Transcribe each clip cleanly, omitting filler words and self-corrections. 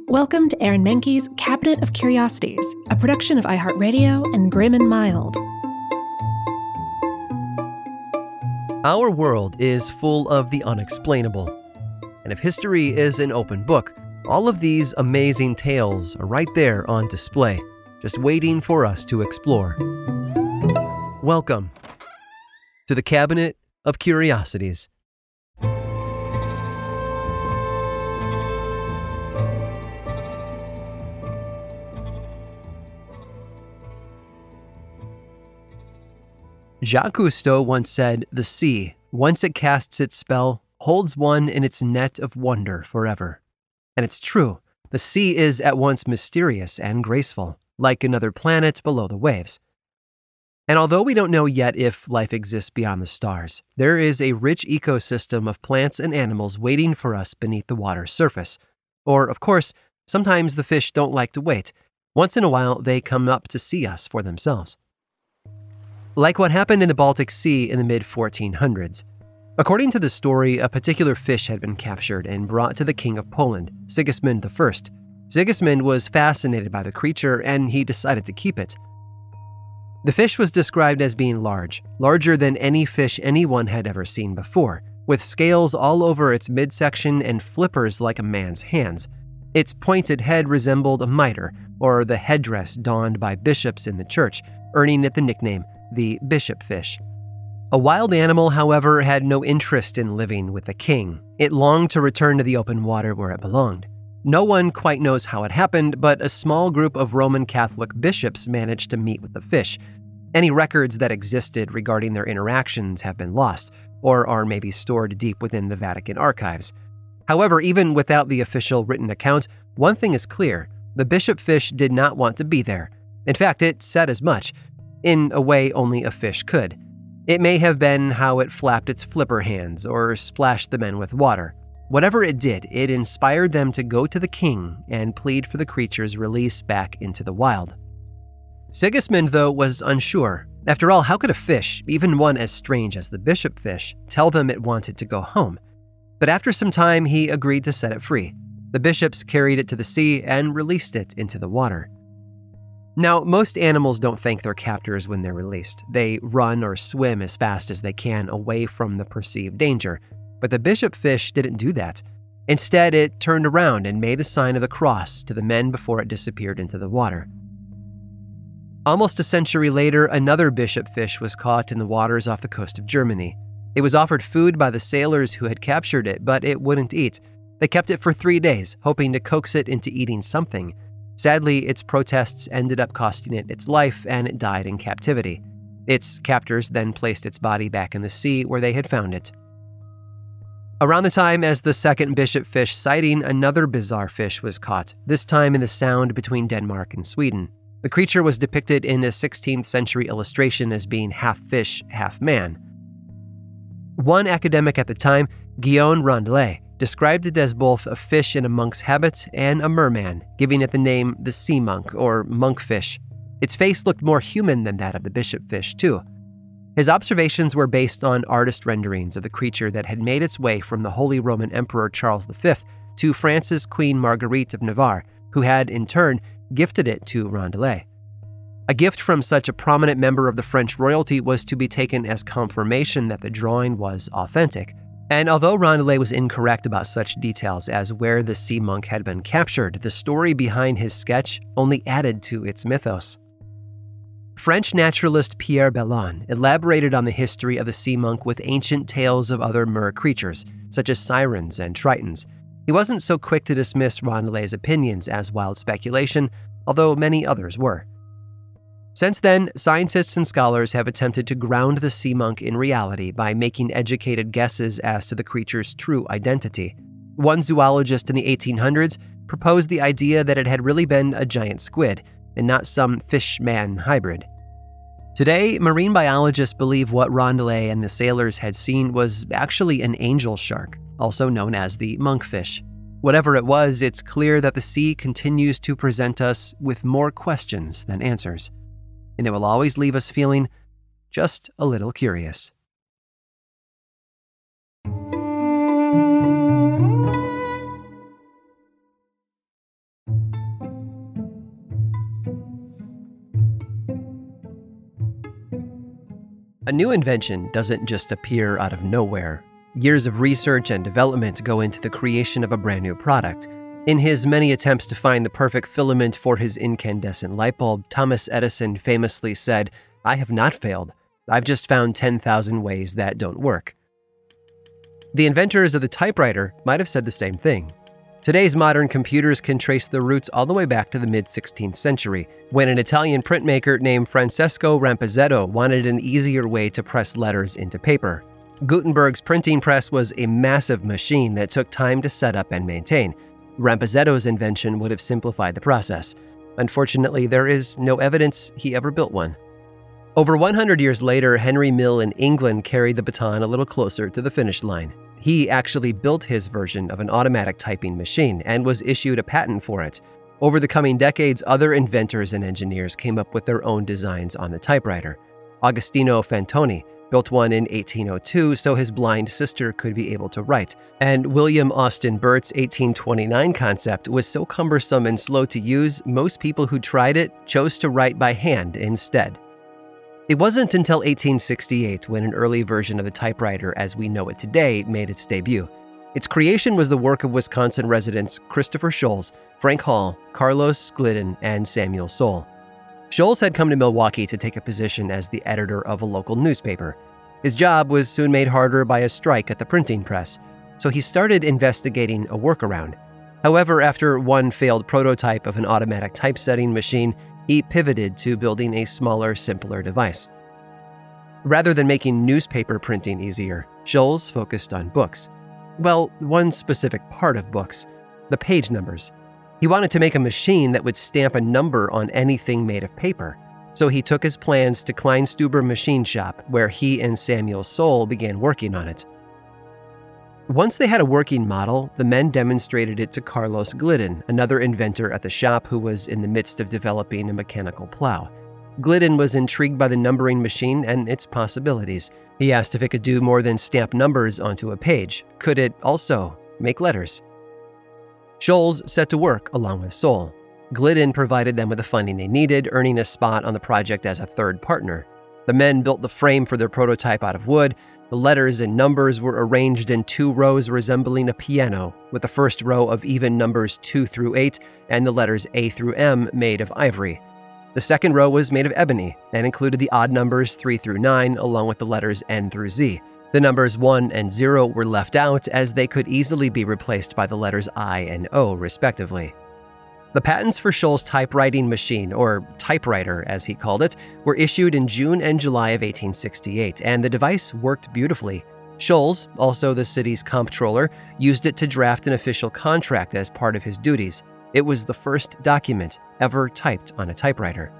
Welcome to Aaron Mahnke's Cabinet of Curiosities, a production of iHeartRadio and Grim and Mild. Our world is full of the unexplainable. And if history is an open book, all of these amazing tales are right there on display, just waiting for us to explore. Welcome to the Cabinet of Curiosities. Jacques Cousteau once said, "The sea, once it casts its spell, holds one in its net of wonder forever." And it's true. The sea is at once mysterious and graceful, like another planet below the waves. And although we don't know yet if life exists beyond the stars, there is a rich ecosystem of plants and animals waiting for us beneath the water's surface. Or, of course, sometimes the fish don't like to wait. Once in a while, they come up to see us for themselves. Like what happened in the Baltic Sea in the mid-1400s. According to the story, a particular fish had been captured and brought to the King of Poland, Sigismund I. Sigismund was fascinated by the creature and he decided to keep it. The fish was described as being large, larger than any fish anyone had ever seen before, with scales all over its midsection and flippers like a man's hands. Its pointed head resembled a mitre, or the headdress donned by bishops in the church, earning it the nickname the bishop fish. A wild animal, however, had no interest in living with the king. It longed to return to the open water where it belonged. No one quite knows how it happened, but a small group of Roman Catholic bishops managed to meet with the fish. Any records that existed regarding their interactions have been lost, or are maybe stored deep within the Vatican archives. However, even without the official written account, one thing is clear: the bishop fish did not want to be there. In fact, it said as much. In a way only a fish could. It may have been how it flapped its flipper hands or splashed the men with water. Whatever it did, it inspired them to go to the king and plead for the creature's release back into the wild. Sigismund, though, was unsure. After all, how could a fish, even one as strange as the bishop fish, tell them it wanted to go home? But after some time, he agreed to set it free. The bishops carried it to the sea and released it into the water. Now, most animals don't thank their captors when they're released. They run or swim as fast as they can away from the perceived danger. But the bishop fish didn't do that. Instead, it turned around and made the sign of the cross to the men before it disappeared into the water. Almost a century later, another bishop fish was caught in the waters off the coast of Germany. It was offered food by the sailors who had captured it, but it wouldn't eat. They kept it for 3 days, hoping to coax it into eating something. Sadly, its protests ended up costing it its life, and it died in captivity. Its captors then placed its body back in the sea where they had found it. Around the time as the second bishop fish sighting, another bizarre fish was caught, this time in the Sound between Denmark and Sweden. The creature was depicted in a 16th century illustration as being half fish, half man. One academic at the time, Guillaume Rondelet, described it as both a fish in a monk's habit and a merman, giving it the name the sea monk or monkfish. Its face looked more human than that of the bishop fish, too. His observations were based on artist renderings of the creature that had made its way from the Holy Roman Emperor Charles V to France's Queen Marguerite of Navarre, who had, in turn, gifted it to Rondelet. A gift from such a prominent member of the French royalty was to be taken as confirmation that the drawing was authentic. And although Rondelet was incorrect about such details as where the sea monk had been captured, the story behind his sketch only added to its mythos. French naturalist Pierre Bellon elaborated on the history of the sea monk with ancient tales of other mer creatures, such as sirens and tritons. He wasn't so quick to dismiss Rondelet's opinions as wild speculation, although many others were. Since then, scientists and scholars have attempted to ground the sea monk in reality by making educated guesses as to the creature's true identity. One zoologist in the 1800s proposed the idea that it had really been a giant squid, and not some fish-man hybrid. Today, marine biologists believe what Rondelet and the sailors had seen was actually an angel shark, also known as the monkfish. Whatever it was, it's clear that the sea continues to present us with more questions than answers. And it will always leave us feeling just a little curious. A new invention doesn't just appear out of nowhere. Years of research and development go into the creation of a brand new product. In his many attempts to find the perfect filament for his incandescent light bulb, Thomas Edison famously said, "I have not failed. I've just found 10,000 ways that don't work." The inventors of the typewriter might have said the same thing. Today's modern computers can trace their roots all the way back to the mid-16th century, when an Italian printmaker named Francesco Ramposetto wanted an easier way to press letters into paper. Gutenberg's printing press was a massive machine that took time to set up and maintain. Ramposetto's invention would have simplified the process. Unfortunately, there is no evidence he ever built one. Over 100 years later, Henry Mill in England carried the baton a little closer to the finish line. He actually built his version of an automatic typing machine and was issued a patent for it. Over the coming decades, other inventors and engineers came up with their own designs on the typewriter. Agostino Fantoni built one in 1802 so his blind sister could be able to write, and William Austin Burt's 1829 concept was so cumbersome and slow to use, most people who tried it chose to write by hand instead. It wasn't until 1868 when an early version of the typewriter as we know it today made its debut. Its creation was the work of Wisconsin residents Christopher Sholes, Frank Hall, Carlos Glidden, and Samuel Soule. Sholes had come to Milwaukee to take a position as the editor of a local newspaper. His job was soon made harder by a strike at the printing press, so he started investigating a workaround. However, after one failed prototype of an automatic typesetting machine, he pivoted to building a smaller, simpler device. Rather than making newspaper printing easier, Sholes focused on books. Well, one specific part of books, the page numbers. He wanted to make a machine that would stamp a number on anything made of paper, so he took his plans to Kleinstuber Machine Shop, where he and Samuel Soule began working on it. Once they had a working model, the men demonstrated it to Carlos Glidden, another inventor at the shop who was in the midst of developing a mechanical plow. Glidden was intrigued by the numbering machine and its possibilities. He asked if it could do more than stamp numbers onto a page. Could it also make letters? Sholes set to work along with Soule. Glidden provided them with the funding they needed, earning a spot on the project as a third partner. The men built the frame for their prototype out of wood. The letters and numbers were arranged in 2 rows resembling a piano, with the first row of even numbers 2 through 8 and the letters A through M made of ivory. The second row was made of ebony and included the odd numbers 3 through 9 along with the letters N through Z. The numbers 1 and 0 were left out as they could easily be replaced by the letters I and O respectively. The patents for Sholes' typewriting machine, or typewriter as he called it, were issued in June and July of 1868, and the device worked beautifully. Sholes, also the city's comptroller, used it to draft an official contract as part of his duties. It was the first document ever typed on a typewriter.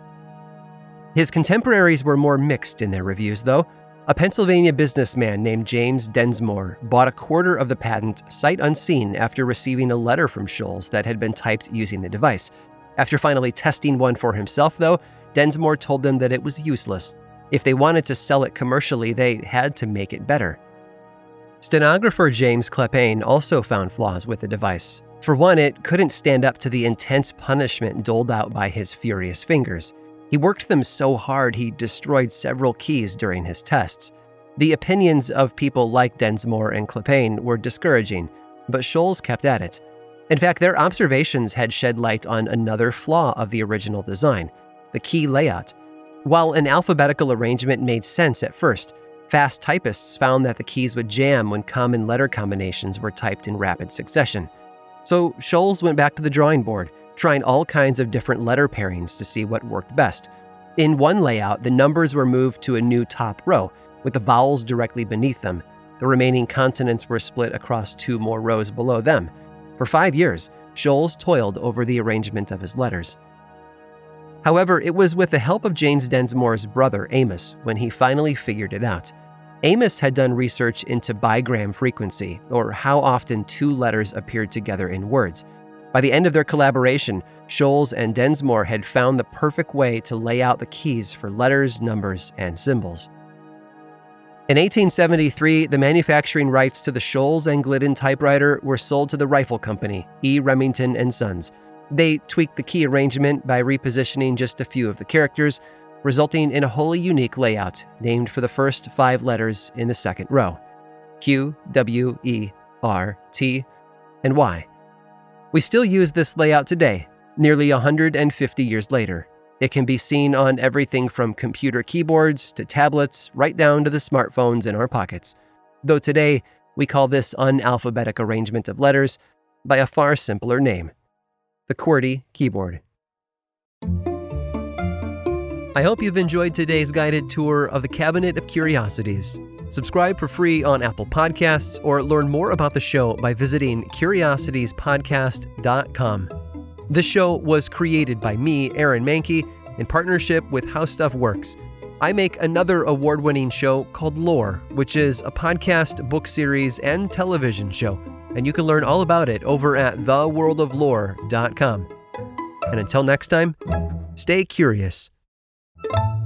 His contemporaries were more mixed in their reviews, though. A Pennsylvania businessman named James Densmore bought a quarter of the patent sight unseen after receiving a letter from Sholes that had been typed using the device. After finally testing one for himself, though, Densmore told them that it was useless. If they wanted to sell it commercially, they had to make it better. Stenographer James Clepane also found flaws with the device. For one, it couldn't stand up to the intense punishment doled out by his furious fingers. He worked them so hard he destroyed several keys during his tests. The opinions of people like Densmore and Clepane were discouraging, but Sholes kept at it. In fact, their observations had shed light on another flaw of the original design, the key layout. While an alphabetical arrangement made sense at first, fast typists found that the keys would jam when common letter combinations were typed in rapid succession. So Sholes went back to the drawing board, trying all kinds of different letter pairings to see what worked best. In one layout, the numbers were moved to a new top row, with the vowels directly beneath them. The remaining consonants were split across 2 more rows below them. For 5 years, Sholes toiled over the arrangement of his letters. However, it was with the help of James Densmore's brother, Amos, when he finally figured it out. Amos had done research into bigram frequency, or how often 2 letters appeared together in words. By the end of their collaboration, Sholes and Densmore had found the perfect way to lay out the keys for letters, numbers, and symbols. In 1873, the manufacturing rights to the Sholes and Glidden typewriter were sold to the Rifle Company, E. Remington and Sons. They tweaked the key arrangement by repositioning just a few of the characters. resulting in a wholly unique layout named for the first 5 letters in the second row: Q, W, E, R, T, and Y. We still use this layout today, nearly 150 years later. It can be seen on everything from computer keyboards to tablets, right down to the smartphones in our pockets. Though today, we call this unalphabetic arrangement of letters by a far simpler name: the QWERTY keyboard. I hope you've enjoyed today's guided tour of the Cabinet of Curiosities. Subscribe for free on Apple Podcasts or learn more about the show by visiting curiositiespodcast.com. This show was created by me, Aaron Mahnke, in partnership with How Stuff Works. I make another award-winning show called Lore, which is a podcast, book series, and television show, and you can learn all about it over at theworldoflore.com. And until next time, stay curious.